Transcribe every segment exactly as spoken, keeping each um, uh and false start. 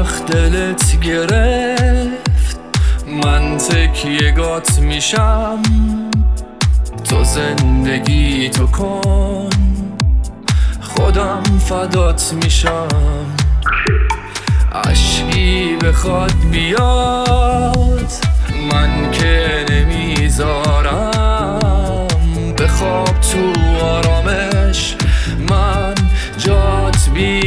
وقت دلت گرفت من تکیه‌گات میشم، تو زندگی تو کن خودم فدات میشم. اشکی بخواد بیاد من که نمیذارم، بخواب تو آرامش من جات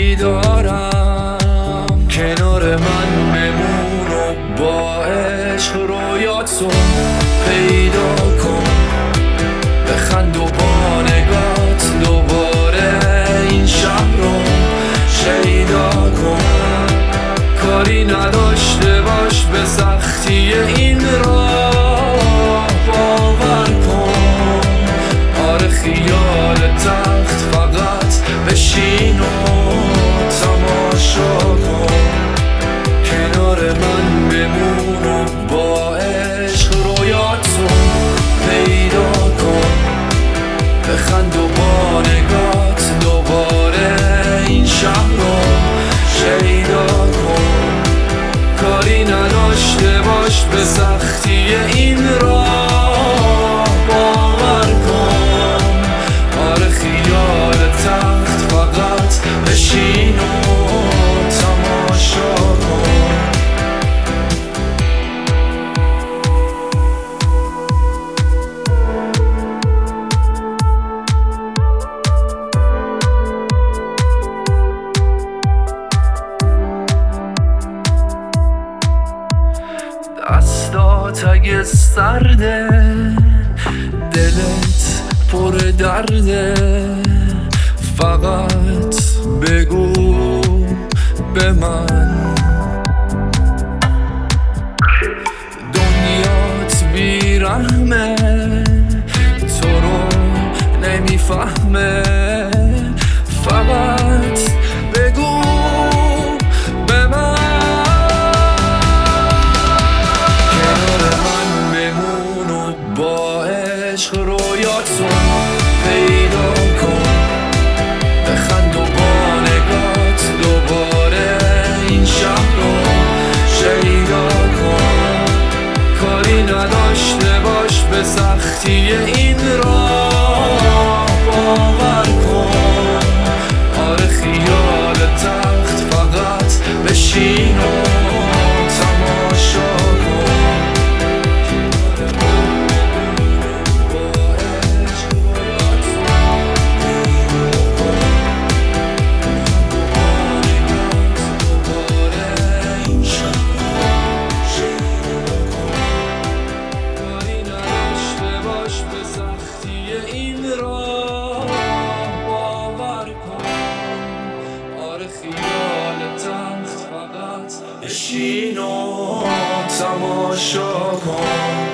بیدارم. کنار من بمون و با عشق رویاتو پیدا کن، بخند و با نگات دوباره این شب رو شیدا کن. کاری نداشته باش به سختی این راه باور کن. آره خیال تخت فقط بشین و تماشا کن. کنار من بمون و با عشق رویاتو پیدا کن، بخند و با نگات دوباره این شب رو شیدا کن. کاری نداشته باش به سختی این راه باور کن. آره خیال تخت فقط بشین و تماشا کن. دستات اگه سرده دلت پر درده، فقط بگو به من. دنیات بیرحمه تو رو نمیفهمه، فقط بگو به من. با عشق رویاتو پیدا کن، بخند و با نگات دوباره این شب رو شیدا کن. کاری نداشته باش به سختی این راه باور کن. آره خیال تخت فقط بشین و تماشا کن. بشین و تماشا کن.